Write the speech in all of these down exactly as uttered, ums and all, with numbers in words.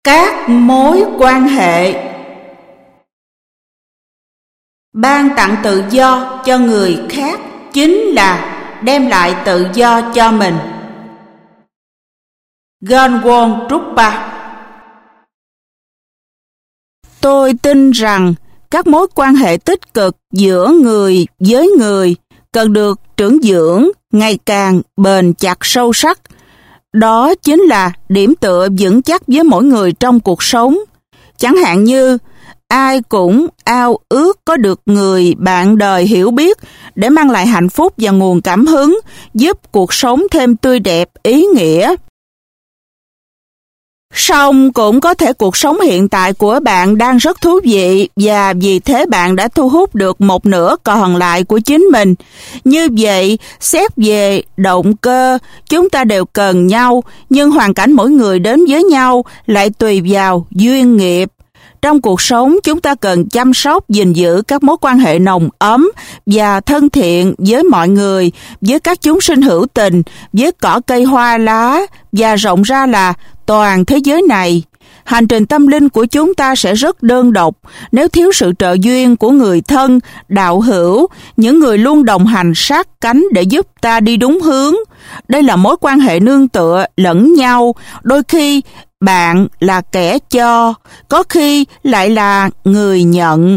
Các mối quan hệ. Ban tặng tự do cho người khác chính là đem lại tự do cho mình. Ganwon Trukpa. Tôi tin rằng các mối quan hệ tích cực giữa người với người cần được trưởng dưỡng ngày càng bền chặt sâu sắc. Đó chính là điểm tựa vững chắc với mỗi người trong cuộc sống. Chẳng hạn như ai cũng ao ước có được người bạn đời hiểu biết để mang lại hạnh phúc và nguồn cảm hứng, giúp cuộc sống thêm tươi đẹp, ý nghĩa. Song cũng có thể cuộc sống hiện tại của bạn đang rất thú vị và vì thế bạn đã thu hút được một nửa còn lại của chính mình. Như vậy, xét về động cơ, chúng ta đều cần nhau, nhưng hoàn cảnh mỗi người đến với nhau lại tùy vào duyên nghiệp. Trong cuộc sống, chúng ta cần chăm sóc, gìn giữ các mối quan hệ nồng ấm và thân thiện với mọi người, với các chúng sinh hữu tình, với cỏ cây hoa lá và rộng ra là toàn thế giới này. Hành trình tâm linh của chúng ta sẽ rất đơn độc nếu thiếu sự trợ duyên của người thân, đạo hữu, những người luôn đồng hành sát cánh để giúp ta đi đúng hướng. Đây là mối quan hệ nương tựa lẫn nhau, đôi khi bạn là kẻ cho, có khi lại là người nhận.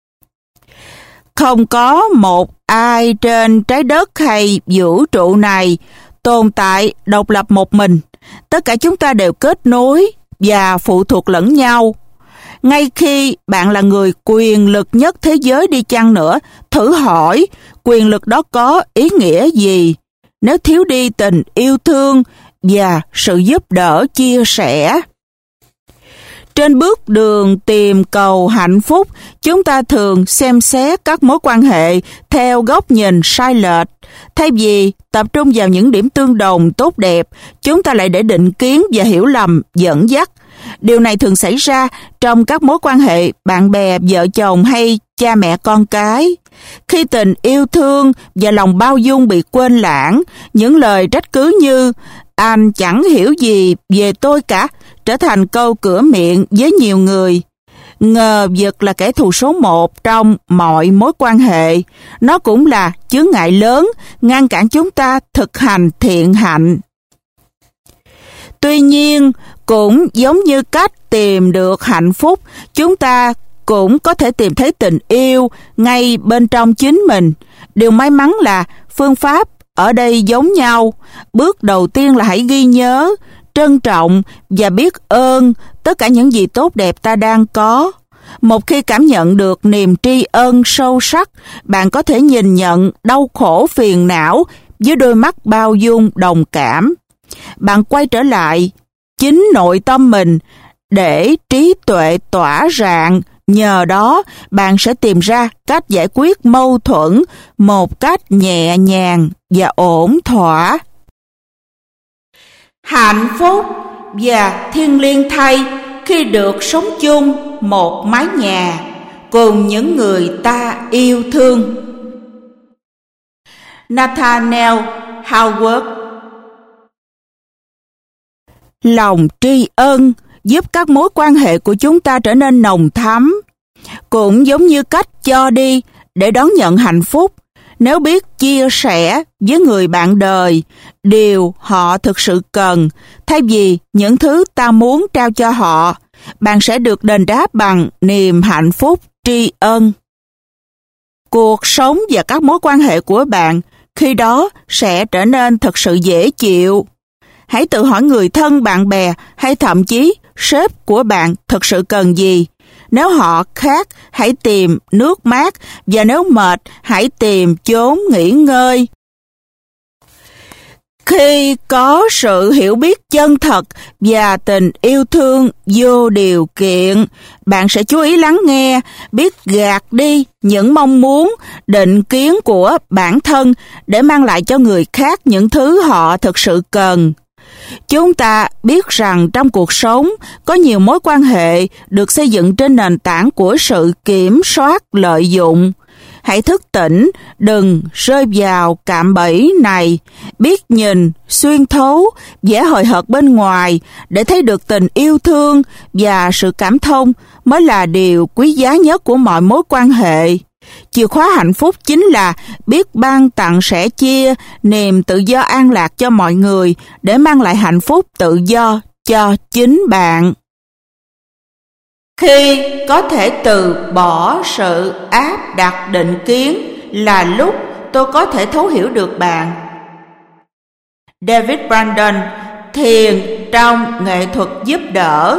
Không có một ai trên trái đất hay vũ trụ này tồn tại độc lập một mình. Tất cả chúng ta đều kết nối và phụ thuộc lẫn nhau. Ngay khi bạn là người quyền lực nhất thế giới đi chăng nữa, thử hỏi quyền lực đó có ý nghĩa gì nếu thiếu đi tình yêu thương và sự giúp đỡ chia sẻ. Trên bước đường tìm cầu hạnh phúc, chúng ta thường xem xét các mối quan hệ theo góc nhìn sai lệch. Thay vì tập trung vào những điểm tương đồng tốt đẹp, chúng ta lại để định kiến và hiểu lầm dẫn dắt. Điều này thường xảy ra trong các mối quan hệ bạn bè, vợ chồng hay cha mẹ con cái. Khi tình yêu thương và lòng bao dung bị quên lãng, những lời trách cứ như "anh chẳng hiểu gì về tôi cả" trở thành câu cửa miệng với nhiều người. Ngờ vực là kẻ thù số một trong mọi mối quan hệ. Nó cũng là chướng ngại lớn ngăn cản chúng ta thực hành thiện hạnh. Tuy nhiên, cũng giống như cách tìm được hạnh phúc, chúng ta cũng có thể tìm thấy tình yêu ngay bên trong chính mình. Điều may mắn là phương pháp ở đây giống nhau. Bước đầu tiên là hãy ghi nhớ, trân trọng và biết ơn tất cả những gì tốt đẹp ta đang có. Một khi cảm nhận được niềm tri ân sâu sắc, bạn có thể nhìn nhận đau khổ phiền não với đôi mắt bao dung đồng cảm. Bạn quay trở lại chính nội tâm mình để trí tuệ tỏa rạng. Nhờ đó, bạn sẽ tìm ra cách giải quyết mâu thuẫn một cách nhẹ nhàng và ổn thỏa. Hạnh phúc và thiêng liêng thay khi được sống chung một mái nhà cùng những người ta yêu thương. Nathaniel Howard. Lòng tri ân giúp các mối quan hệ của chúng ta trở nên nồng thắm, cũng giống như cách cho đi để đón nhận hạnh phúc. Nếu biết chia sẻ với người bạn đời điều họ thực sự cần, thay vì những thứ ta muốn trao cho họ, bạn sẽ được đền đáp bằng niềm hạnh phúc tri ân. Cuộc sống và các mối quan hệ của bạn khi đó sẽ trở nên thật sự dễ chịu. Hãy tự hỏi người thân, bạn bè hay thậm chí sếp của bạn thực sự cần gì. Nếu họ khát, hãy tìm nước mát, và nếu mệt, hãy tìm chốn nghỉ ngơi. Khi có sự hiểu biết chân thật và tình yêu thương vô điều kiện, bạn sẽ chú ý lắng nghe, biết gạt đi những mong muốn, định kiến của bản thân để mang lại cho người khác những thứ họ thực sự cần. Chúng ta biết rằng trong cuộc sống có nhiều mối quan hệ được xây dựng trên nền tảng của sự kiểm soát lợi dụng. Hãy thức tỉnh, đừng rơi vào cạm bẫy này. Biết nhìn, xuyên thấu, vẻ hời hợt bên ngoài để thấy được tình yêu thương và sự cảm thông mới là điều quý giá nhất của mọi mối quan hệ. Chìa khóa hạnh phúc chính là biết ban tặng sẻ chia niềm tự do an lạc cho mọi người để mang lại hạnh phúc tự do cho chính bạn. Khi có thể từ bỏ sự áp đặt định kiến là lúc tôi có thể thấu hiểu được bạn. David Brandon, thiền trong nghệ thuật giúp đỡ.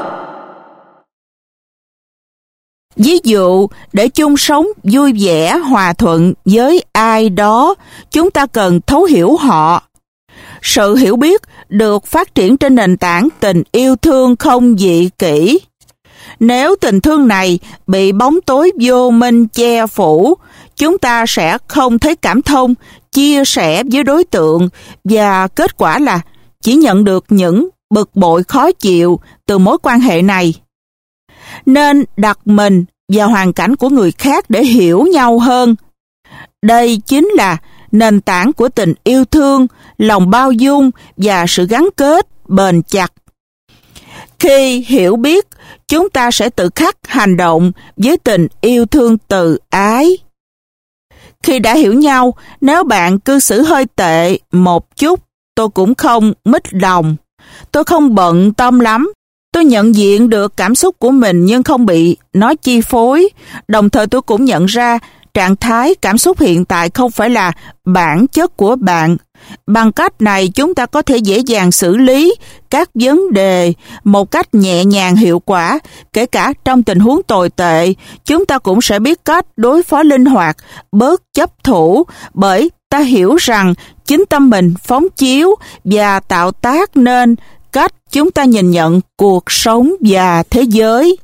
Ví dụ, để chung sống vui vẻ, hòa thuận với ai đó, chúng ta cần thấu hiểu họ. Sự hiểu biết được phát triển trên nền tảng tình yêu thương không dị kỷ. Nếu tình thương này bị bóng tối vô minh che phủ, chúng ta sẽ không thấy cảm thông, chia sẻ với đối tượng và kết quả là chỉ nhận được những bực bội khó chịu từ mối quan hệ này. Nên đặt mình vào hoàn cảnh của người khác để hiểu nhau hơn. Đây chính là nền tảng của tình yêu thương, lòng bao dung và sự gắn kết bền chặt. Khi hiểu biết, chúng ta sẽ tự khắc hành động với tình yêu thương từ ái. Khi đã hiểu nhau, nếu bạn cư xử hơi tệ một chút, tôi cũng không mít lòng. Tôi không bận tâm lắm. Tôi nhận diện được cảm xúc của mình nhưng không bị nó chi phối. Đồng thời tôi cũng nhận ra trạng thái cảm xúc hiện tại không phải là bản chất của bạn. Bằng cách này chúng ta có thể dễ dàng xử lý các vấn đề một cách nhẹ nhàng hiệu quả. Kể cả trong tình huống tồi tệ, chúng ta cũng sẽ biết cách đối phó linh hoạt, bớt chấp thủ, bởi ta hiểu rằng chính tâm mình phóng chiếu và tạo tác nên cách chúng ta nhìn nhận cuộc sống và thế giới.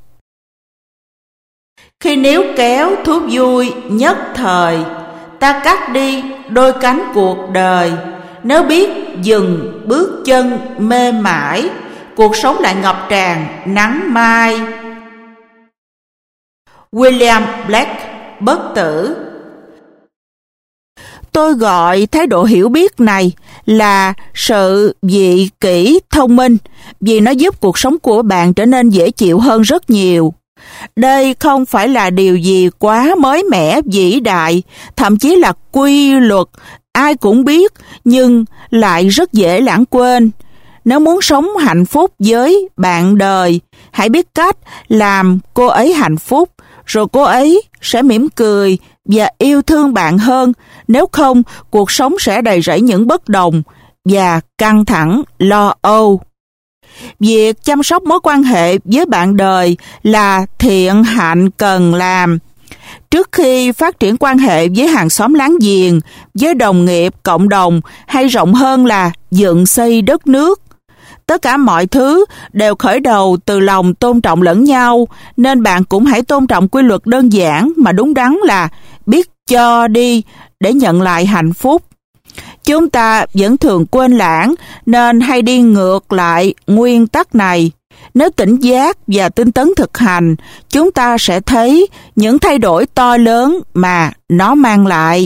Khi níu kéo thú vui nhất thời, ta cắt đi đôi cánh cuộc đời. Nếu biết dừng bước chân mê mải, cuộc sống lại ngập tràn nắng mai. William Blake, Bất tử. Tôi gọi thái độ hiểu biết này là sự dị kỷ thông minh, vì nó giúp cuộc sống của bạn trở nên dễ chịu hơn rất nhiều. Đây không phải là điều gì quá mới mẻ vĩ đại, thậm chí là quy luật ai cũng biết nhưng lại rất dễ lãng quên. Nếu muốn sống hạnh phúc với bạn đời, hãy biết cách làm cô ấy hạnh phúc, rồi cô ấy sẽ mỉm cười và yêu thương bạn hơn. Nếu không, cuộc sống sẽ đầy rẫy những bất đồng và căng thẳng, lo âu. Việc chăm sóc mối quan hệ với bạn đời là thiện hạnh cần làm. Trước khi phát triển quan hệ với hàng xóm láng giềng, với đồng nghiệp, cộng đồng, hay rộng hơn là dựng xây đất nước, tất cả mọi thứ đều khởi đầu từ lòng tôn trọng lẫn nhau, nên bạn cũng hãy tôn trọng quy luật đơn giản mà đúng đắn là biết cho đi để nhận lại hạnh phúc. Chúng ta vẫn thường quên lãng nên hay đi ngược lại nguyên tắc này. Nếu tỉnh giác và tinh tấn thực hành, chúng ta sẽ thấy những thay đổi to lớn mà nó mang lại.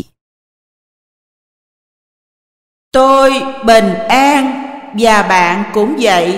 Tôi bình an và bạn cũng vậy.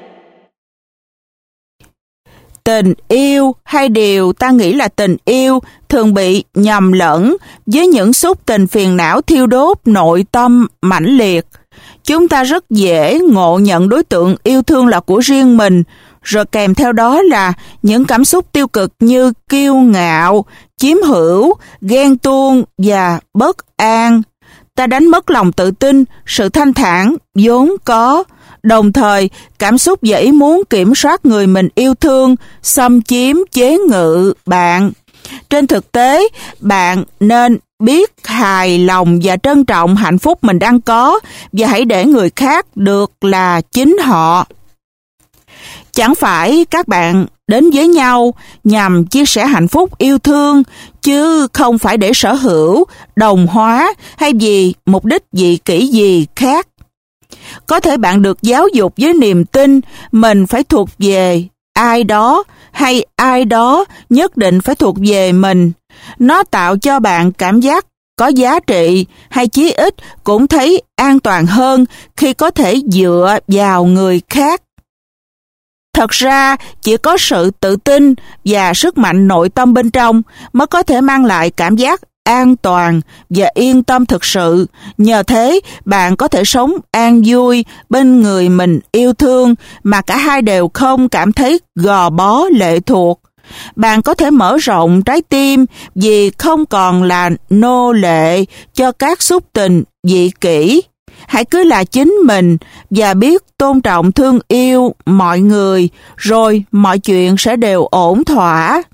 Tình yêu hay điều ta nghĩ là tình yêu thường bị nhầm lẫn với những xúc tình phiền não thiêu đốt nội tâm mãnh liệt. Chúng ta rất dễ ngộ nhận đối tượng yêu thương là của riêng mình, rồi kèm theo đó là những cảm xúc tiêu cực như kiêu ngạo, chiếm hữu, ghen tuông và bất an. Ta đánh mất lòng tự tin, sự thanh thản vốn có. Đồng thời, cảm xúc và ý muốn kiểm soát người mình yêu thương, xâm chiếm, chế ngự bạn. Trên thực tế, bạn nên biết hài lòng và trân trọng hạnh phúc mình đang có và hãy để người khác được là chính họ. Chẳng phải các bạn đến với nhau nhằm chia sẻ hạnh phúc yêu thương, chứ không phải để sở hữu, đồng hóa hay vì mục đích dị kỷ gì khác. Có thể bạn được giáo dục với niềm tin mình phải thuộc về ai đó, hay ai đó nhất định phải thuộc về mình. Nó tạo cho bạn cảm giác có giá trị, hay chí ít cũng thấy an toàn hơn khi có thể dựa vào người khác. Thật ra, chỉ có sự tự tin và sức mạnh nội tâm bên trong mới có thể mang lại cảm giác an toàn và yên tâm thực sự. Nhờ thế, bạn có thể sống an vui bên người mình yêu thương mà cả hai đều không cảm thấy gò bó lệ thuộc. Bạn có thể mở rộng trái tim vì không còn là nô lệ cho các xúc tình dị kỷ. Hãy cứ là chính mình và biết tôn trọng thương yêu mọi người, rồi mọi chuyện sẽ đều ổn thỏa.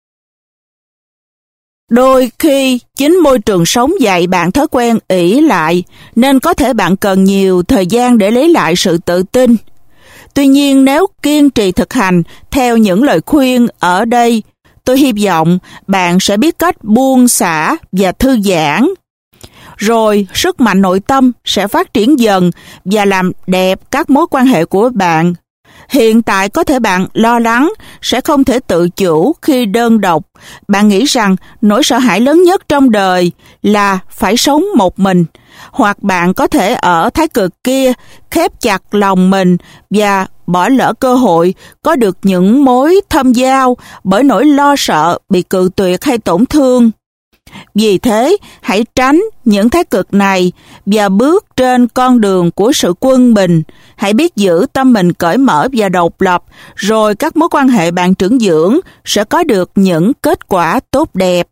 Đôi khi, chính môi trường sống dạy bạn thói quen ỷ lại, nên có thể bạn cần nhiều thời gian để lấy lại sự tự tin. Tuy nhiên, nếu kiên trì thực hành theo những lời khuyên ở đây, tôi hy vọng bạn sẽ biết cách buông xả và thư giãn. Rồi, sức mạnh nội tâm sẽ phát triển dần và làm đẹp các mối quan hệ của bạn. Hiện tại có thể bạn lo lắng sẽ không thể tự chủ khi đơn độc. Bạn nghĩ rằng nỗi sợ hãi lớn nhất trong đời là phải sống một mình. Hoặc bạn có thể ở thái cực kia khép chặt lòng mình và bỏ lỡ cơ hội có được những mối thâm giao bởi nỗi lo sợ bị cự tuyệt hay tổn thương. Vì thế, hãy tránh những thái cực này và bước trên con đường của sự quân bình. Hãy biết giữ tâm mình cởi mở và độc lập, rồi các mối quan hệ bạn trưởng dưỡng sẽ có được những kết quả tốt đẹp.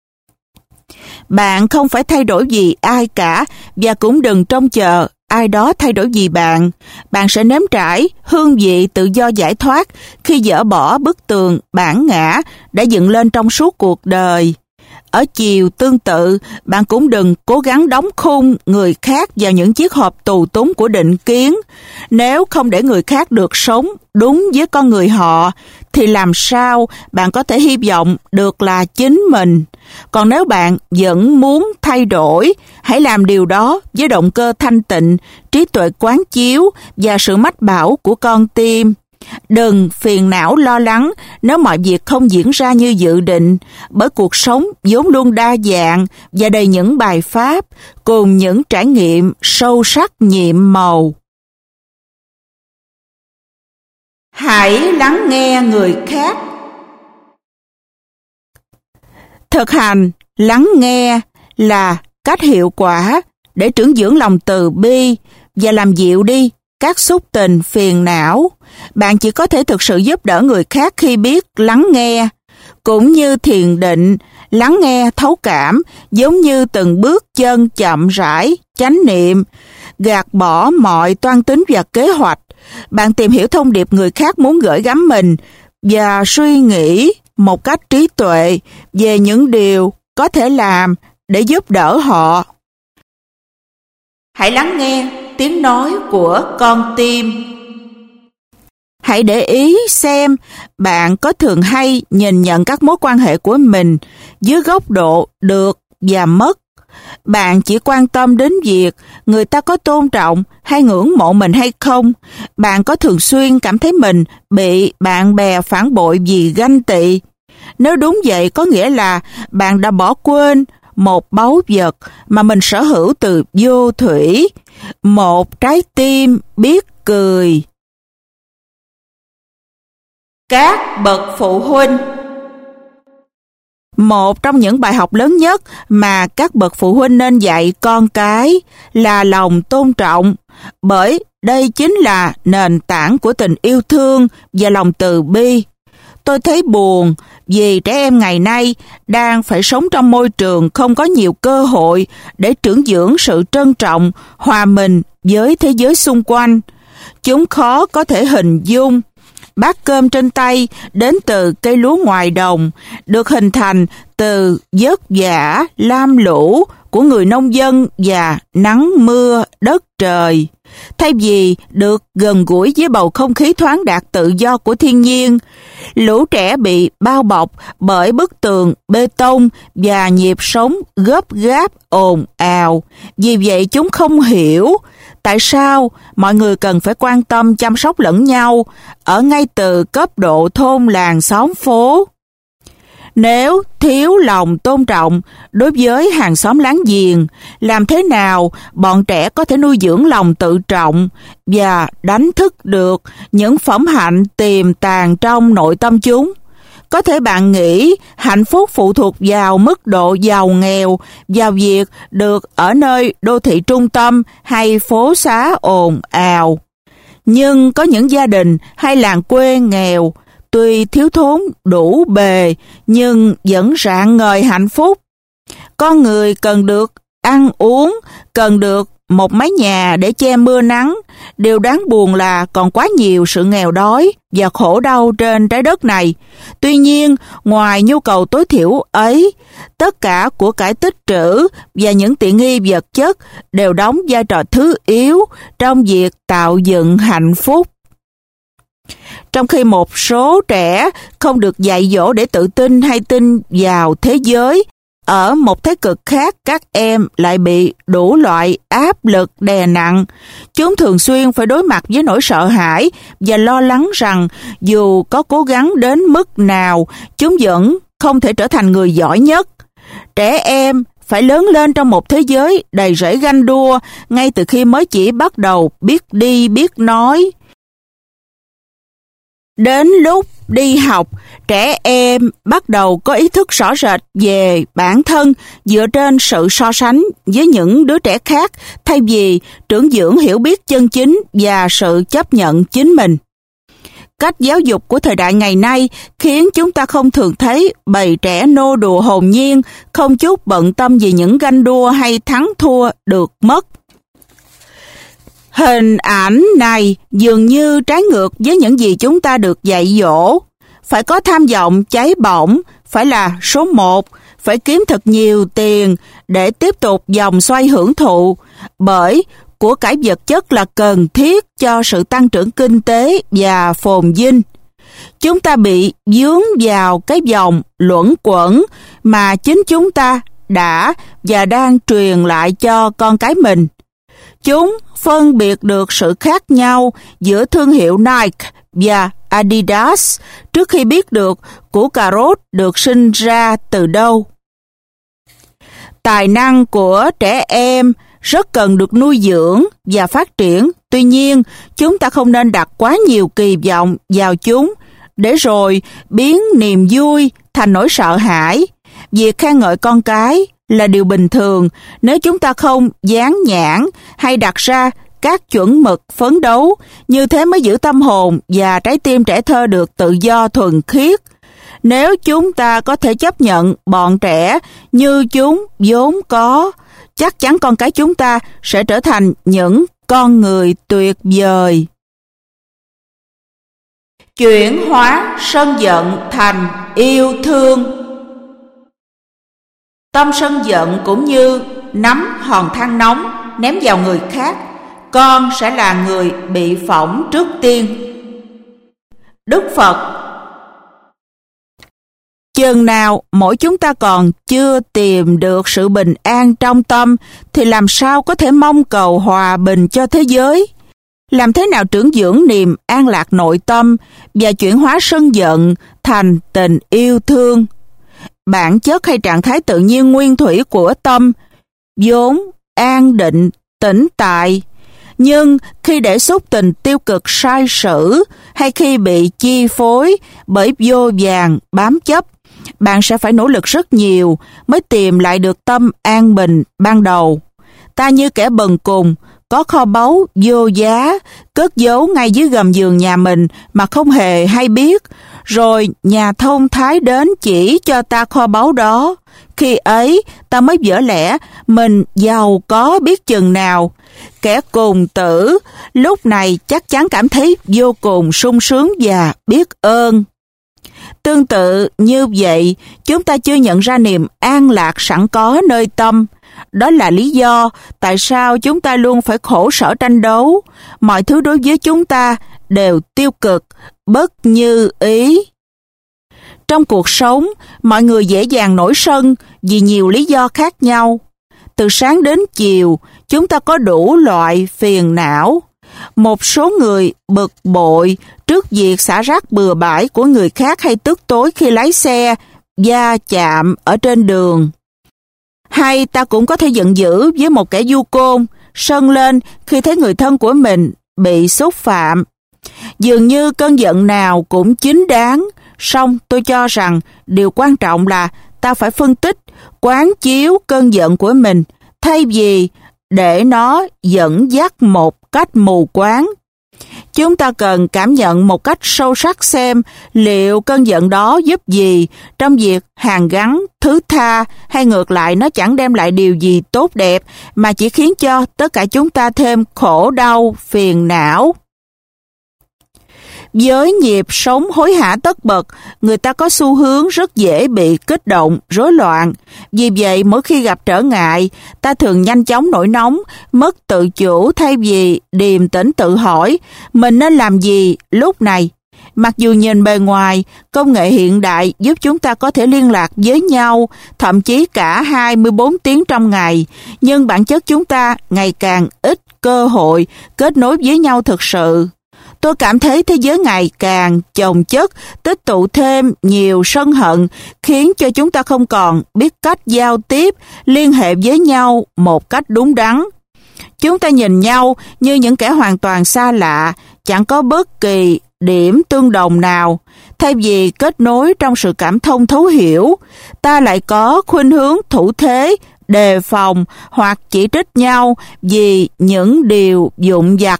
Bạn không phải thay đổi gì ai cả và cũng đừng trông chờ ai đó thay đổi gì bạn. Bạn sẽ nếm trải hương vị tự do giải thoát khi dỡ bỏ bức tường bản ngã đã dựng lên trong suốt cuộc đời. Ở chiều tương tự, bạn cũng đừng cố gắng đóng khung người khác vào những chiếc hộp tù túng của định kiến. Nếu không để người khác được sống đúng với con người họ, thì làm sao bạn có thể hy vọng được là chính mình? Còn nếu bạn vẫn muốn thay đổi, hãy làm điều đó với động cơ thanh tịnh, trí tuệ quán chiếu và sự mách bảo của con tim. Đừng phiền não lo lắng nếu mọi việc không diễn ra như dự định, bởi cuộc sống vốn luôn đa dạng và đầy những bài pháp cùng những trải nghiệm sâu sắc nhiệm màu. Hãy lắng nghe người khác. Thực hành lắng nghe là cách hiệu quả để trưởng dưỡng lòng từ bi và làm dịu đi các xúc tình phiền não. Bạn chỉ có thể thực sự giúp đỡ người khác khi biết lắng nghe. Cũng như thiền định, lắng nghe thấu cảm giống như từng bước chân chậm rãi, chánh niệm, gạt bỏ mọi toan tính và kế hoạch. Bạn tìm hiểu thông điệp người khác muốn gửi gắm mình và suy nghĩ một cách trí tuệ về những điều có thể làm để giúp đỡ họ. Hãy lắng nghe tiếng nói của con tim. Hãy để ý xem bạn có thường hay nhìn nhận các mối quan hệ của mình dưới góc độ được và mất. Bạn chỉ quan tâm đến việc người ta có tôn trọng hay ngưỡng mộ mình hay không. Bạn có thường xuyên cảm thấy mình bị bạn bè phản bội vì ganh tị. Nếu đúng vậy, có nghĩa là bạn đã bỏ quên một báu vật mà mình sở hữu từ vô thủy, một trái tim biết cười. Các bậc phụ huynh. Một trong những bài học lớn nhất mà các bậc phụ huynh nên dạy con cái là lòng tôn trọng, bởi đây chính là nền tảng của tình yêu thương và lòng từ bi. Tôi thấy buồn vì trẻ em ngày nay đang phải sống trong môi trường không có nhiều cơ hội để trưởng dưỡng sự trân trọng, hòa mình với thế giới xung quanh. Chúng khó có thể hình dung bát cơm trên tay đến từ cây lúa ngoài đồng, được hình thành từ vất vả, lam lũ của người nông dân và nắng mưa đất trời. Thay vì được gần gũi với bầu không khí thoáng đạt tự do của thiên nhiên, lũ trẻ bị bao bọc bởi bức tường bê tông và nhịp sống gấp gáp ồn ào. Vì vậy chúng không hiểu tại sao mọi người cần phải quan tâm chăm sóc lẫn nhau ở ngay từ cấp độ thôn làng xóm phố. Nếu thiếu lòng tôn trọng đối với hàng xóm láng giềng, làm thế nào bọn trẻ có thể nuôi dưỡng lòng tự trọng và đánh thức được những phẩm hạnh tiềm tàng trong nội tâm chúng? Có thể bạn nghĩ hạnh phúc phụ thuộc vào mức độ giàu nghèo, vào việc được ở nơi đô thị trung tâm hay phố xá ồn ào. Nhưng có những gia đình hay làng quê nghèo, tuy thiếu thốn đủ bề nhưng vẫn rạng ngời hạnh phúc. Con người cần được ăn uống, cần được một mái nhà để che mưa nắng. Điều đáng buồn là còn quá nhiều sự nghèo đói và khổ đau trên trái đất này. Tuy nhiên, ngoài nhu cầu tối thiểu ấy, tất cả của cải tích trữ và những tiện nghi vật chất đều đóng vai trò thứ yếu trong việc tạo dựng hạnh phúc. Trong khi một số trẻ không được dạy dỗ để tự tin hay tin vào thế giới, ở một thế cực khác các em lại bị đủ loại áp lực đè nặng. Chúng thường xuyên phải đối mặt với nỗi sợ hãi và lo lắng rằng dù có cố gắng đến mức nào, chúng vẫn không thể trở thành người giỏi nhất. Trẻ em phải lớn lên trong một thế giới đầy rẫy ganh đua ngay từ khi mới chỉ bắt đầu biết đi biết nói. Đến lúc đi học, trẻ em bắt đầu có ý thức rõ rệt về bản thân dựa trên sự so sánh với những đứa trẻ khác, thay vì trưởng dưỡng hiểu biết chân chính và sự chấp nhận chính mình. Cách giáo dục của thời đại ngày nay khiến chúng ta không thường thấy bầy trẻ nô đùa hồn nhiên, không chút bận tâm vì những ganh đua hay thắng thua được mất. Hình ảnh này dường như trái ngược với những gì chúng ta được dạy dỗ. Phải có tham vọng cháy bỏng, phải là số một, phải kiếm thật nhiều tiền để tiếp tục vòng xoay hưởng thụ, bởi của cải vật chất là cần thiết cho sự tăng trưởng kinh tế và phồn vinh. Chúng ta bị vướng vào cái vòng luẩn quẩn mà chính chúng ta đã và đang truyền lại cho con cái mình. Chúng phân biệt được sự khác nhau giữa thương hiệu Nike và Adidas trước khi biết được củ cà rốt được sinh ra từ đâu. Tài năng của trẻ em rất cần được nuôi dưỡng và phát triển, tuy nhiên chúng ta không nên đặt quá nhiều kỳ vọng vào chúng để rồi biến niềm vui thành nỗi sợ hãi. Việc khen ngợi con cái là điều bình thường nếu chúng ta không dán nhãn hay đặt ra các chuẩn mực phấn đấu, như thế mới giữ tâm hồn và trái tim trẻ thơ được tự do thuần khiết. Nếu chúng ta có thể chấp nhận bọn trẻ như chúng vốn có, chắc chắn con cái chúng ta sẽ trở thành những con người tuyệt vời. Chuyển hóa sân giận thành yêu thương. Tâm sân giận cũng như nắm hòn than nóng ném vào người khác, con sẽ là người bị phỏng trước tiên. Đức Phật: chừng nào mỗi chúng ta còn chưa tìm được sự bình an trong tâm thì làm sao có thể mong cầu hòa bình cho thế giới? Làm thế nào trưởng dưỡng niềm an lạc nội tâm và chuyển hóa sân giận thành tình yêu thương? Bản chất hay trạng thái tự nhiên nguyên thủy của tâm vốn an định, tĩnh tại, nhưng khi để xúc tình tiêu cực sai sử hay khi bị chi phối bởi vô vàn bám chấp, bạn sẽ phải nỗ lực rất nhiều mới tìm lại được tâm an bình ban đầu. Ta như kẻ bần cùng, có kho báu vô giá, cất giấu ngay dưới gầm giường nhà mình mà không hề hay biết, rồi nhà thông thái đến chỉ cho ta kho báu đó. Khi ấy, ta mới vỡ lẽ mình giàu có biết chừng nào. Kẻ cùng tử lúc này chắc chắn cảm thấy vô cùng sung sướng và biết ơn. Tương tự như vậy, chúng ta chưa nhận ra niềm an lạc sẵn có nơi tâm. Đó là lý do tại sao chúng ta luôn phải khổ sở tranh đấu. Mọi thứ đối với chúng ta đều tiêu cực, bất như ý. Trong cuộc sống, mọi người dễ dàng nổi sân vì nhiều lý do khác nhau. Từ sáng đến chiều, chúng ta có đủ loại phiền não. Một số người bực bội trước việc xả rác bừa bãi của người khác hay tức tối khi lái xe va chạm ở trên đường. Hay ta cũng có thể giận dữ với một kẻ du côn, sân lên khi thấy người thân của mình bị xúc phạm. Dường như cơn giận nào cũng chính đáng, song tôi cho rằng điều quan trọng là ta phải phân tích, quán chiếu cơn giận của mình, thay vì để nó dẫn dắt một cách mù quáng. Chúng ta cần cảm nhận một cách sâu sắc xem liệu cơn giận đó giúp gì trong việc hàn gắn, thứ tha, hay ngược lại nó chẳng đem lại điều gì tốt đẹp mà chỉ khiến cho tất cả chúng ta thêm khổ đau, phiền não. Với nhịp sống hối hả tất bật, người ta có xu hướng rất dễ bị kích động, rối loạn. Vì vậy, mỗi khi gặp trở ngại, ta thường nhanh chóng nổi nóng, mất tự chủ thay vì điềm tĩnh tự hỏi mình nên làm gì lúc này. Mặc dù nhìn bề ngoài, công nghệ hiện đại giúp chúng ta có thể liên lạc với nhau, thậm chí cả hai mươi bốn tiếng trong ngày, nhưng bản chất chúng ta ngày càng ít cơ hội kết nối với nhau thực sự. Tôi cảm thấy thế giới ngày càng chồng chất, tích tụ thêm nhiều sân hận, khiến cho chúng ta không còn biết cách giao tiếp, liên hệ với nhau một cách đúng đắn. Chúng ta nhìn nhau như những kẻ hoàn toàn xa lạ, chẳng có bất kỳ điểm tương đồng nào. Thay vì kết nối trong sự cảm thông thấu hiểu, ta lại có khuynh hướng thủ thế, đề phòng hoặc chỉ trích nhau vì những điều vụn vặt.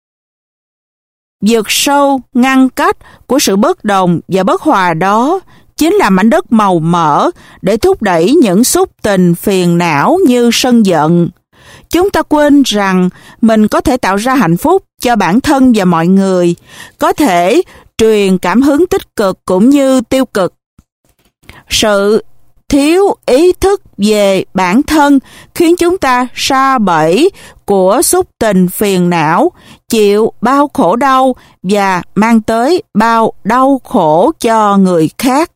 Vượt sâu, ngăn cách của sự bất đồng và bất hòa đó chính là mảnh đất màu mỡ để thúc đẩy những xúc tình phiền não như sân giận. Chúng ta quên rằng mình có thể tạo ra hạnh phúc cho bản thân và mọi người, có thể truyền cảm hứng tích cực cũng như tiêu cực. Sự thiếu ý thức về bản thân khiến chúng ta sa bẫy của xúc tình phiền não, chịu bao khổ đau và mang tới bao đau khổ cho người khác.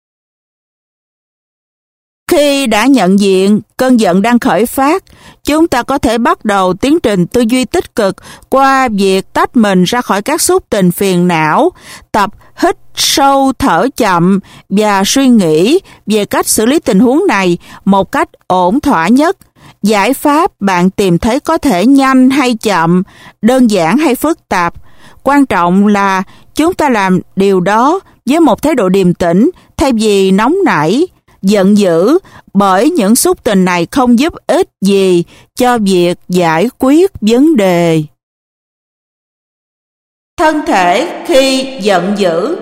Khi đã nhận diện cơn giận đang khởi phát, chúng ta có thể bắt đầu tiến trình tư duy tích cực qua việc tách mình ra khỏi các xúc tình phiền não, tập hít sâu thở chậm và suy nghĩ về cách xử lý tình huống này một cách ổn thỏa nhất. Giải pháp bạn tìm thấy có thể nhanh hay chậm, đơn giản hay phức tạp. Quan trọng là chúng ta làm điều đó với một thái độ điềm tĩnh thay vì nóng nảy, giận dữ, bởi những xúc tình này không giúp ích gì cho việc giải quyết vấn đề. Thân thể khi giận dữ.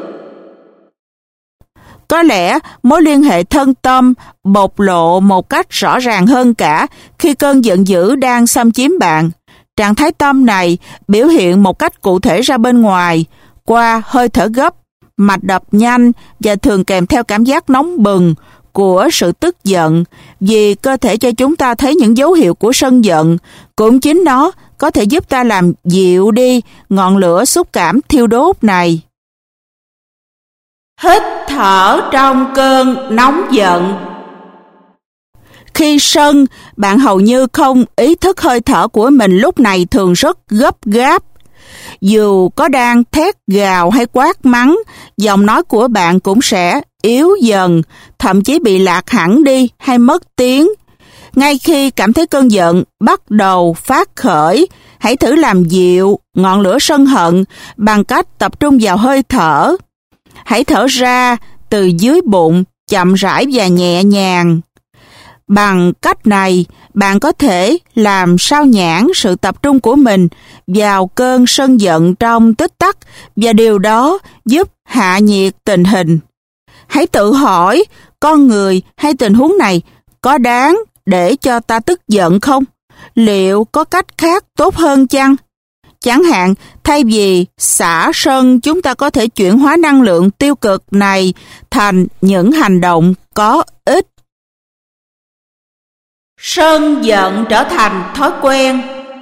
Có lẽ mối liên hệ thân tâm bộc lộ một cách rõ ràng hơn cả khi cơn giận dữ đang xâm chiếm bạn. Trạng thái tâm này biểu hiện một cách cụ thể ra bên ngoài qua hơi thở gấp, mạch đập nhanh và thường kèm theo cảm giác nóng bừng của sự tức giận. Vì cơ thể cho chúng ta thấy những dấu hiệu của sân giận, cũng chính nó có thể giúp ta làm dịu đi ngọn lửa xúc cảm thiêu đốt này. Hít thở trong cơn nóng giận. Khi sân, bạn hầu như không ý thức hơi thở của mình lúc này thường rất gấp gáp. Dù có đang thét gào hay quát mắng, giọng nói của bạn cũng sẽ yếu dần, thậm chí bị lạc hẳn đi hay mất tiếng. Ngay khi cảm thấy cơn giận bắt đầu phát khởi, hãy thử làm dịu ngọn lửa sân hận bằng cách tập trung vào hơi thở. Hãy thở ra từ dưới bụng, chậm rãi và nhẹ nhàng. Bằng cách này, bạn có thể làm sao nhãng sự tập trung của mình vào cơn sân giận trong tích tắc, và điều đó giúp hạ nhiệt tình hình. Hãy tự hỏi, con người hay tình huống này có đáng để cho ta tức giận không? Liệu có cách khác tốt hơn chăng? Chẳng hạn, thay vì xả sân, chúng ta có thể chuyển hóa năng lượng tiêu cực này thành những hành động có ích. Sân giận trở thành thói quen.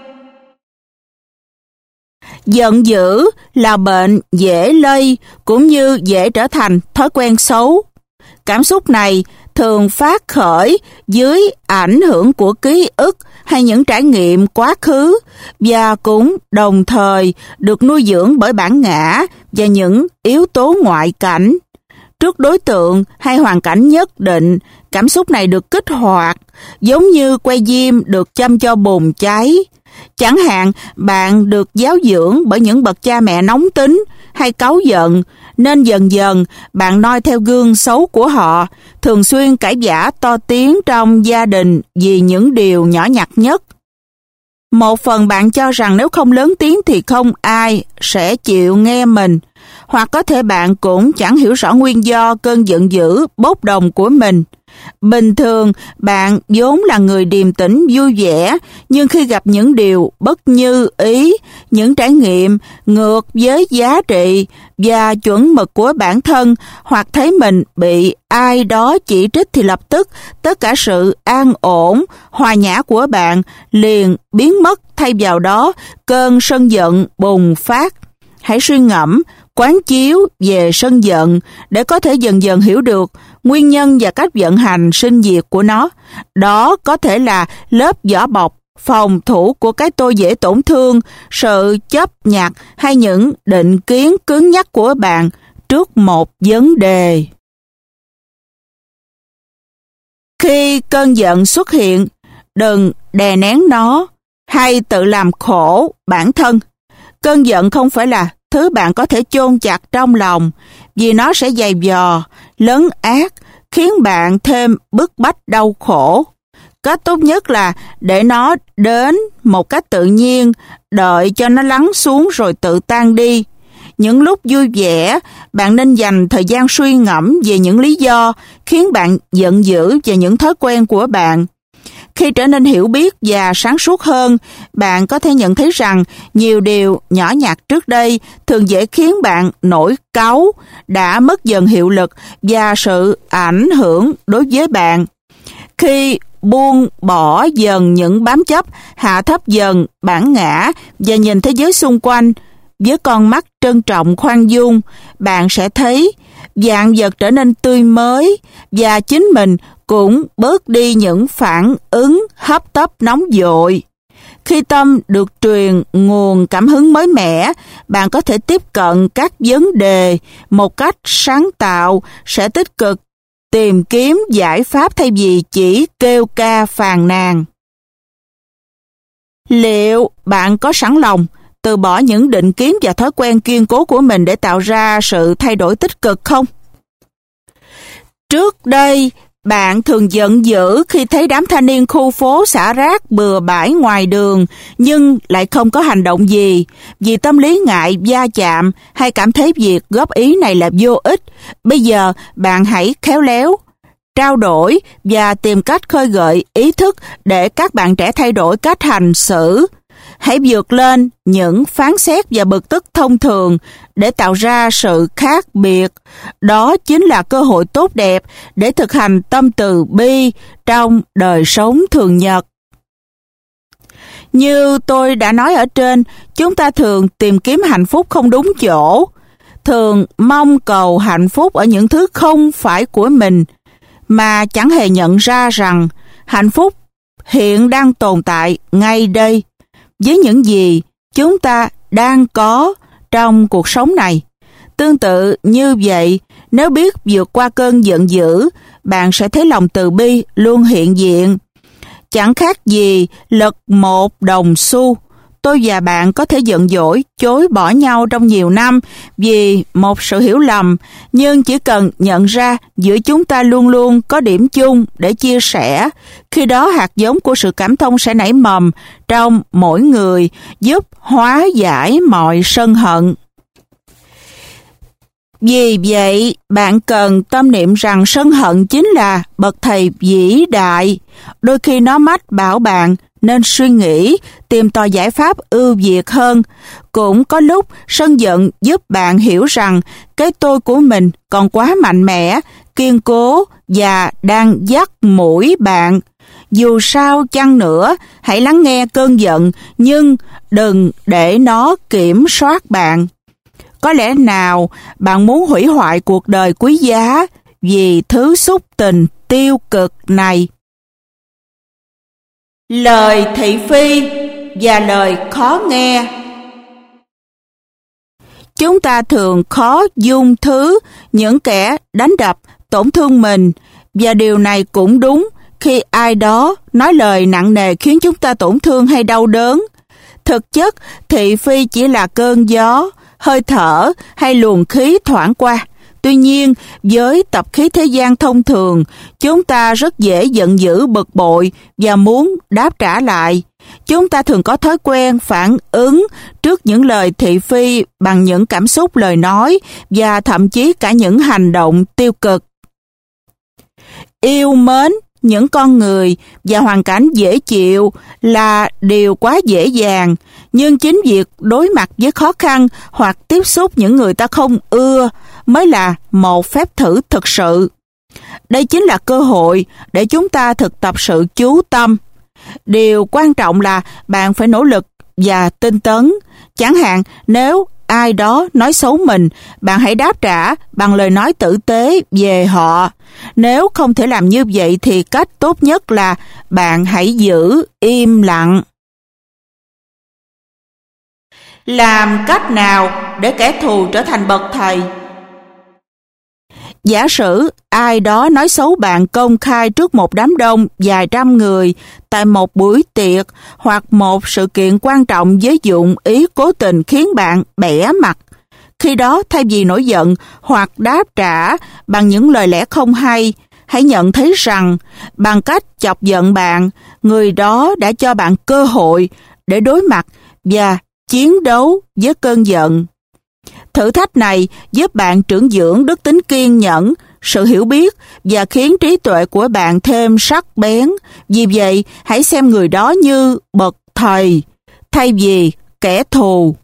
Giận dữ là bệnh dễ lây cũng như dễ trở thành thói quen xấu. Cảm xúc này thường phát khởi dưới ảnh hưởng của ký ức hay những trải nghiệm quá khứ, và cũng đồng thời được nuôi dưỡng bởi bản ngã và những yếu tố ngoại cảnh. Trước đối tượng hay hoàn cảnh nhất định, cảm xúc này được kích hoạt, giống như que diêm được châm cho bùn cháy. Chẳng hạn, bạn được giáo dưỡng bởi những bậc cha mẹ nóng tính hay cáu giận, nên dần dần bạn noi theo gương xấu của họ, thường xuyên cãi vã to tiếng trong gia đình vì những điều nhỏ nhặt nhất. Một phần bạn cho rằng nếu không lớn tiếng thì không ai sẽ chịu nghe mình, hoặc có thể bạn cũng chẳng hiểu rõ nguyên do cơn giận dữ bốc đồng của mình. Bình thường, bạn vốn là người điềm tĩnh vui vẻ, nhưng khi gặp những điều bất như ý, những trải nghiệm ngược với giá trị và chuẩn mực của bản thân, hoặc thấy mình bị ai đó chỉ trích thì lập tức tất cả sự an ổn, hòa nhã của bạn liền biến mất, thay vào đó cơn sân giận bùng phát. Hãy suy ngẫm, quán chiếu về sân giận để có thể dần dần hiểu được nguyên nhân và cách vận hành sinh diệt của nó. Đó có thể là lớp vỏ bọc phòng thủ của cái tôi dễ tổn thương, sự chấp nhặt hay những định kiến cứng nhắc của bạn trước một vấn đề. Khi cơn giận xuất hiện, đừng đè nén nó hay tự làm khổ bản thân. Cơn giận không phải là thứ bạn có thể chôn chặt trong lòng, vì nó sẽ dày vò, lấn át, khiến bạn thêm bức bách đau khổ. Cách tốt nhất là để nó đến một cách tự nhiên, đợi cho nó lắng xuống rồi tự tan đi. Những lúc vui vẻ, bạn nên dành thời gian suy ngẫm về những lý do khiến bạn giận dữ và những thói quen của bạn. Khi trở nên hiểu biết và sáng suốt hơn, bạn có thể nhận thấy rằng nhiều điều nhỏ nhặt trước đây thường dễ khiến bạn nổi cáu, đã mất dần hiệu lực và sự ảnh hưởng đối với bạn. Khi buông bỏ dần những bám chấp, hạ thấp dần bản ngã và nhìn thế giới xung quanh với con mắt trân trọng khoan dung, bạn sẽ thấy vạn vật trở nên tươi mới và chính mình cũng bớt đi những phản ứng hấp tấp nóng vội. Khi tâm được truyền nguồn cảm hứng mới mẻ, bạn có thể tiếp cận các vấn đề một cách sáng tạo, sẽ tích cực tìm kiếm giải pháp thay vì chỉ kêu ca phàn nàn. Liệu bạn có sẵn lòng từ bỏ những định kiến và thói quen kiên cố của mình để tạo ra sự thay đổi tích cực không? Trước đây, bạn thường giận dữ khi thấy đám thanh niên khu phố xả rác bừa bãi ngoài đường, nhưng lại không có hành động gì, vì tâm lý ngại va chạm hay cảm thấy việc góp ý này là vô ích. Bây giờ, bạn hãy khéo léo, trao đổi và tìm cách khơi gợi ý thức để các bạn trẻ thay đổi cách hành xử. Hãy vượt lên những phán xét và bực tức thông thường để tạo ra sự khác biệt. Đó chính là cơ hội tốt đẹp để thực hành tâm từ bi trong đời sống thường nhật. Như tôi đã nói ở trên, chúng ta thường tìm kiếm hạnh phúc không đúng chỗ, thường mong cầu hạnh phúc ở những thứ không phải của mình, mà chẳng hề nhận ra rằng hạnh phúc hiện đang tồn tại ngay đây, với những gì chúng ta đang có trong cuộc sống này. Tương tự như vậy, nếu biết vượt qua cơn giận dữ, bạn sẽ thấy lòng từ bi luôn hiện diện. Chẳng khác gì lật một đồng xu. Tôi và bạn có thể giận dỗi, chối bỏ nhau trong nhiều năm vì một sự hiểu lầm, nhưng chỉ cần nhận ra giữa chúng ta luôn luôn có điểm chung để chia sẻ, khi đó hạt giống của sự cảm thông sẽ nảy mầm trong mỗi người, giúp hóa giải mọi sân hận. Vì vậy, bạn cần tâm niệm rằng sân hận chính là bậc thầy vĩ đại. Đôi khi nó mách bảo bạn nên suy nghĩ, tìm tòi giải pháp ưu việt hơn. Cũng có lúc sân giận giúp bạn hiểu rằng cái tôi của mình còn quá mạnh mẽ, kiên cố và đang dắt mũi bạn. Dù sao chăng nữa, hãy lắng nghe cơn giận, nhưng đừng để nó kiểm soát bạn. Có lẽ nào bạn muốn hủy hoại cuộc đời quý giá vì thứ xúc tình tiêu cực này? Lời thị phi và lời khó nghe. Chúng ta thường khó dung thứ những kẻ đánh đập, tổn thương mình, và điều này cũng đúng khi ai đó nói lời nặng nề khiến chúng ta tổn thương hay đau đớn. Thực chất, thị phi chỉ là cơn gió, hơi thở hay luồng khí thoảng qua. Tuy nhiên, với tập khí thế gian thông thường, chúng ta rất dễ giận dữ, bực bội và muốn đáp trả lại. Chúng ta thường có thói quen phản ứng trước những lời thị phi bằng những cảm xúc, lời nói và thậm chí cả những hành động tiêu cực. Yêu mến những con người và hoàn cảnh dễ chịu là điều quá dễ dàng, nhưng chính việc đối mặt với khó khăn hoặc tiếp xúc những người ta không ưa mới là một phép thử thực sự. Đây chính là cơ hội để chúng ta thực tập sự chú tâm. Điều quan trọng là bạn phải nỗ lực và tinh tấn. Chẳng hạn, nếu ai đó nói xấu mình, bạn hãy đáp trả bằng lời nói tử tế về họ. Nếu không thể làm như vậy thì cách tốt nhất là bạn hãy giữ im lặng. Làm cách nào để kẻ thù trở thành bậc thầy? Giả sử ai đó nói xấu bạn công khai trước một đám đông vài trăm người tại một buổi tiệc hoặc một sự kiện quan trọng với dụng ý cố tình khiến bạn bẽ mặt. Khi đó, thay vì nổi giận hoặc đáp trả bằng những lời lẽ không hay, hãy nhận thấy rằng bằng cách chọc giận bạn, người đó đã cho bạn cơ hội để đối mặt và chiến đấu với cơn giận. Thử thách này giúp bạn trưởng dưỡng đức tính kiên nhẫn, sự hiểu biết và khiến trí tuệ của bạn thêm sắc bén. Vì vậy, hãy xem người đó như bậc thầy, thay vì kẻ thù.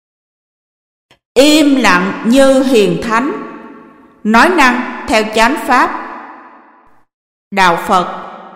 Im lặng như hiền thánh. Nói năng theo chánh pháp. Đạo Phật.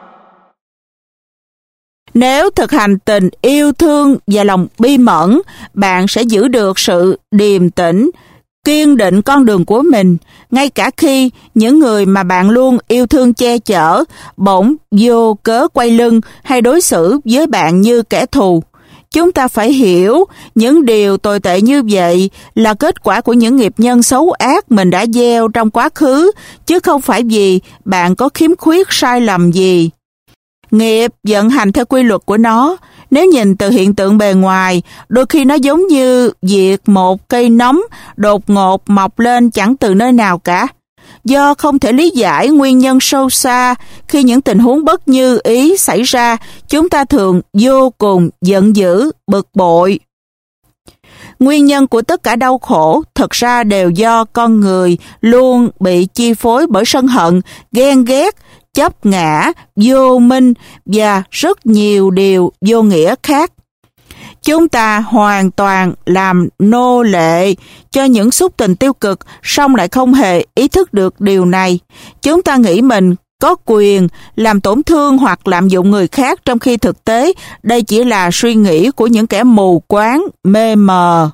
Nếu thực hành tình yêu thương và lòng bi mẫn, bạn sẽ giữ được sự điềm tĩnh, kiên định con đường của mình, ngay cả khi những người mà bạn luôn yêu thương che chở bỗng vô cớ quay lưng hay đối xử với bạn như kẻ thù. Chúng ta phải hiểu những điều tồi tệ như vậy là kết quả của những nghiệp nhân xấu ác mình đã gieo trong quá khứ, chứ không phải vì bạn có khiếm khuyết sai lầm gì. Nghiệp vận hành theo quy luật của nó. Nếu nhìn từ hiện tượng bề ngoài, đôi khi nó giống như việc một cây nấm đột ngột mọc lên chẳng từ nơi nào cả. Do không thể lý giải nguyên nhân sâu xa, khi những tình huống bất như ý xảy ra, chúng ta thường vô cùng giận dữ, bực bội. Nguyên nhân của tất cả đau khổ thật ra đều do con người luôn bị chi phối bởi sân hận, ghen ghét, chấp ngã, vô minh và rất nhiều điều vô nghĩa khác. Chúng ta hoàn toàn làm nô lệ cho những xúc tình tiêu cực, song lại không hề ý thức được điều này. Chúng ta nghĩ mình có quyền làm tổn thương hoặc lạm dụng người khác, trong khi thực tế đây chỉ là suy nghĩ của những kẻ mù quáng, mê mờ.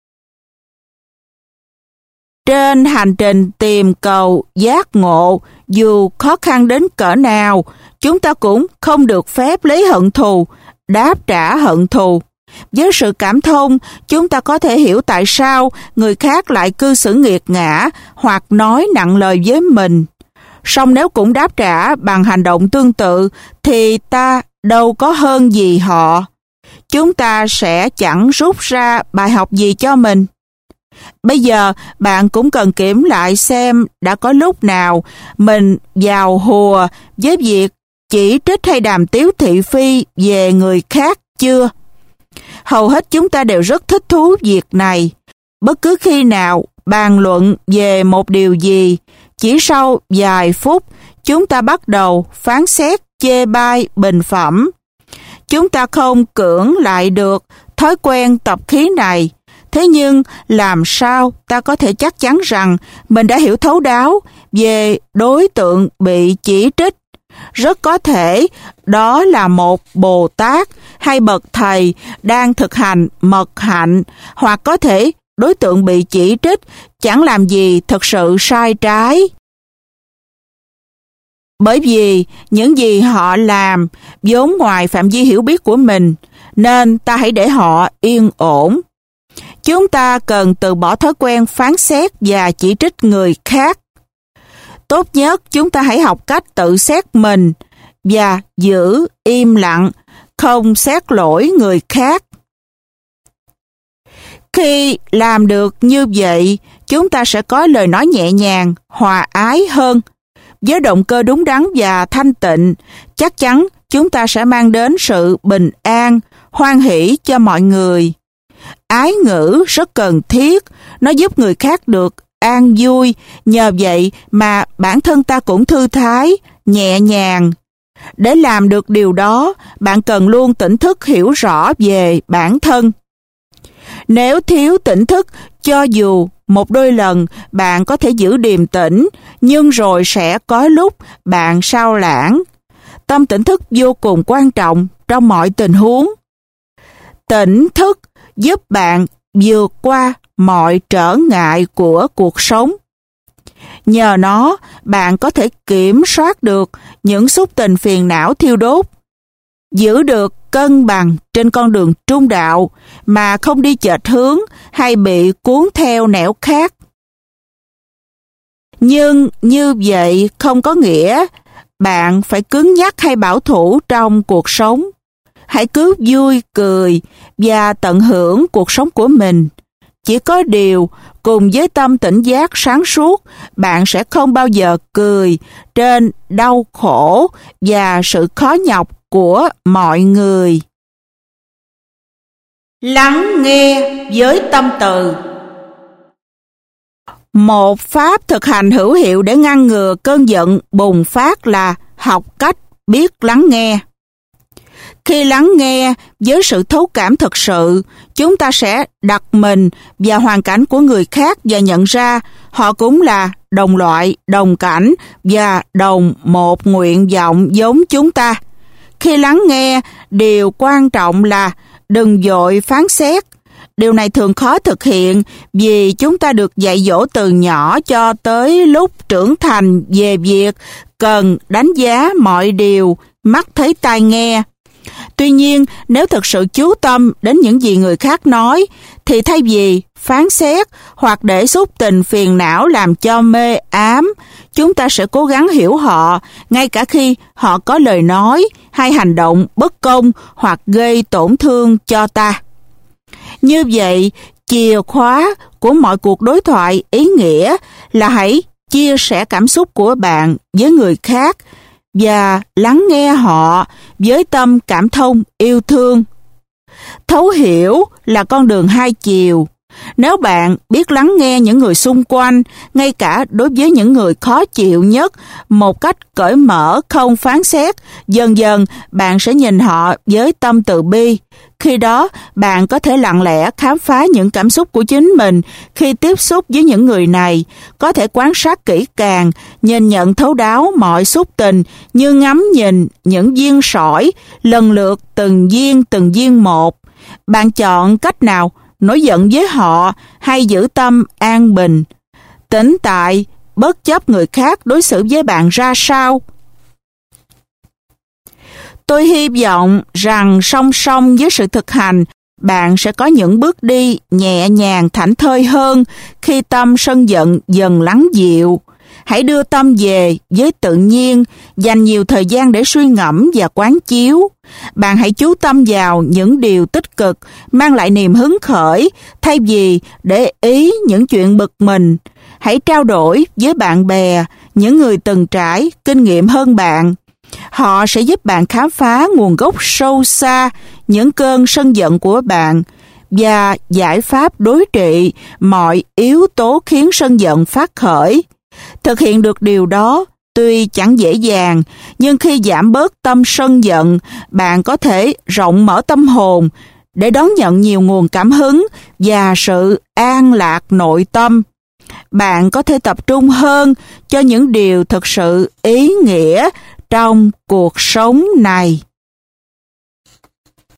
Trên hành trình tìm cầu giác ngộ, dù khó khăn đến cỡ nào, chúng ta cũng không được phép lấy hận thù, đáp trả hận thù. Với sự cảm thông, chúng ta có thể hiểu tại sao người khác lại cư xử nghiệt ngã hoặc nói nặng lời với mình. Song nếu cũng đáp trả bằng hành động tương tự, thì ta đâu có hơn gì họ. Chúng ta sẽ chẳng rút ra bài học gì cho mình. Bây giờ, bạn cũng cần kiểm lại xem đã có lúc nào mình vào hùa với việc chỉ trích hay đàm tiếu thị phi về người khác chưa? Hầu hết chúng ta đều rất thích thú việc này. Bất cứ khi nào bàn luận về một điều gì, chỉ sau vài phút, chúng ta bắt đầu phán xét, chê bai, bình phẩm. Chúng ta không cưỡng lại được thói quen tập khí này. Thế nhưng, làm sao ta có thể chắc chắn rằng mình đã hiểu thấu đáo về đối tượng bị chỉ trích? Rất có thể đó là một Bồ Tát hay bậc thầy đang thực hành mật hạnh, hoặc có thể đối tượng bị chỉ trích chẳng làm gì thực sự sai trái. Bởi vì những gì họ làm vốn ngoài phạm vi hiểu biết của mình, nên ta hãy để họ yên ổn. Chúng ta cần từ bỏ thói quen phán xét và chỉ trích người khác. Tốt nhất chúng ta hãy học cách tự xét mình và giữ im lặng, không xét lỗi người khác. Khi làm được như vậy, chúng ta sẽ có lời nói nhẹ nhàng, hòa ái hơn. Với động cơ đúng đắn và thanh tịnh, chắc chắn chúng ta sẽ mang đến sự bình an, hoan hỷ cho mọi người. Ái ngữ rất cần thiết, nó giúp người khác được an vui, nhờ vậy mà bản thân ta cũng thư thái, nhẹ nhàng. Để làm được điều đó, bạn cần luôn tỉnh thức hiểu rõ về bản thân. Nếu thiếu tỉnh thức, cho dù một đôi lần bạn có thể giữ điềm tĩnh, nhưng rồi sẽ có lúc bạn sao lãng. Tâm tỉnh thức vô cùng quan trọng trong mọi tình huống. Tỉnh thức giúp bạn vượt qua mọi trở ngại của cuộc sống. Nhờ nó, bạn có thể kiểm soát được những xúc tình phiền não thiêu đốt, giữ được cân bằng trên con đường trung đạo mà không đi chệch hướng hay bị cuốn theo nẻo khác. Nhưng như vậy không có nghĩa bạn phải cứng nhắc hay bảo thủ trong cuộc sống. Hãy cứ vui, cười và tận hưởng cuộc sống của mình. Chỉ có điều, cùng với tâm tỉnh giác sáng suốt, bạn sẽ không bao giờ cười trên đau khổ và sự khó nhọc của mọi người. Lắng nghe với tâm từ. Một pháp thực hành hữu hiệu để ngăn ngừa cơn giận bùng phát là học cách biết lắng nghe. Khi lắng nghe với sự thấu cảm thực sự, chúng ta sẽ đặt mình vào hoàn cảnh của người khác và nhận ra họ cũng là đồng loại, đồng cảnh và đồng một nguyện vọng giống chúng ta. Khi lắng nghe, điều quan trọng là đừng vội phán xét. Điều này thường khó thực hiện vì chúng ta được dạy dỗ từ nhỏ cho tới lúc trưởng thành về việc cần đánh giá mọi điều, mắt thấy tai nghe. Tuy nhiên, nếu thực sự chú tâm đến những gì người khác nói, thì thay vì phán xét hoặc để xúc tình phiền não làm cho mê ám, chúng ta sẽ cố gắng hiểu họ, ngay cả khi họ có lời nói hay hành động bất công hoặc gây tổn thương cho ta. Như vậy, chìa khóa của mọi cuộc đối thoại ý nghĩa là hãy chia sẻ cảm xúc của bạn với người khác và lắng nghe họ với tâm cảm thông yêu thương. Thấu hiểu là con đường hai chiều. Nếu bạn biết lắng nghe những người xung quanh, ngay cả đối với những người khó chịu nhất, một cách cởi mở không phán xét, dần dần bạn sẽ nhìn họ với tâm từ bi. Khi đó, bạn có thể lặng lẽ khám phá những cảm xúc của chính mình khi tiếp xúc với những người này, có thể quan sát kỹ càng, nhìn nhận thấu đáo mọi xúc tình như ngắm nhìn những viên sỏi, lần lượt từng viên từng viên một. Bạn chọn cách nào, nổi giận với họ hay giữ tâm an bình, tĩnh tại, bất chấp người khác đối xử với bạn ra sao? Tôi hy vọng rằng song song với sự thực hành, bạn sẽ có những bước đi nhẹ nhàng thảnh thơi hơn khi tâm sân giận dần lắng dịu. Hãy đưa tâm về với tự nhiên, dành nhiều thời gian để suy ngẫm và quán chiếu. Bạn hãy chú tâm vào những điều tích cực, mang lại niềm hứng khởi, thay vì để ý những chuyện bực mình. Hãy trao đổi với bạn bè, những người từng trải, kinh nghiệm hơn bạn. Họ sẽ giúp bạn khám phá nguồn gốc sâu xa những cơn sân giận của bạn và giải pháp đối trị mọi yếu tố khiến sân giận phát khởi. Thực hiện được điều đó tuy chẳng dễ dàng, nhưng khi giảm bớt tâm sân giận, bạn có thể rộng mở tâm hồn để đón nhận nhiều nguồn cảm hứng và sự an lạc nội tâm. Bạn có thể tập trung hơn cho những điều thực sự ý nghĩa trong cuộc sống này.